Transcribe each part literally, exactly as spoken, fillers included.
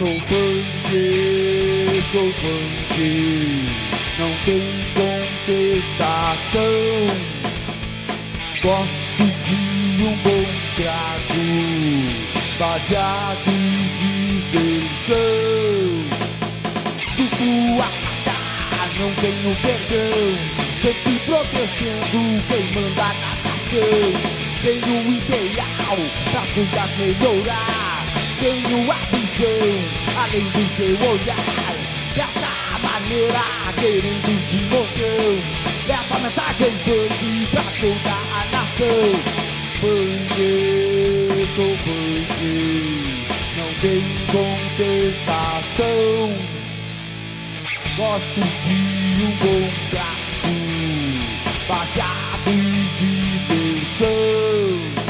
Sou funk, sou funk, não tem contestação. Gosto de um bom trago, baseado em diversão. Sucuata, não tenho perdão, sempre protegendo quem manda na nação. Tenho o ideal pra cuidar, melhorar. Tenho a visão, além do teu olhar. Dessa maneira, querendo de montão, leva a mensagem funk pra toda a nação. Funk, sou funk, não tem contestação. Gosto de um bom trago, baseado em diversão.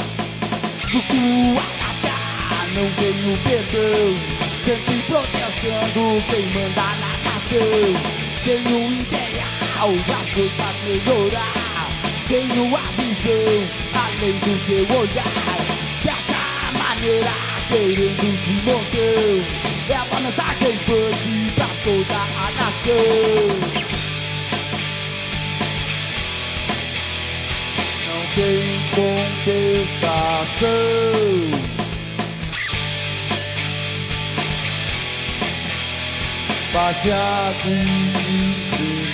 Sucuata, não tenho perdão, sempre protegendo quem manda na nação. Tenho um ideal pra coisas melhorar. Tenho a visão, além do teu olhar. Dessa maneira, querendo de montão, leva a mensagem funk pra toda a nação. Não tem contestação. Baseado em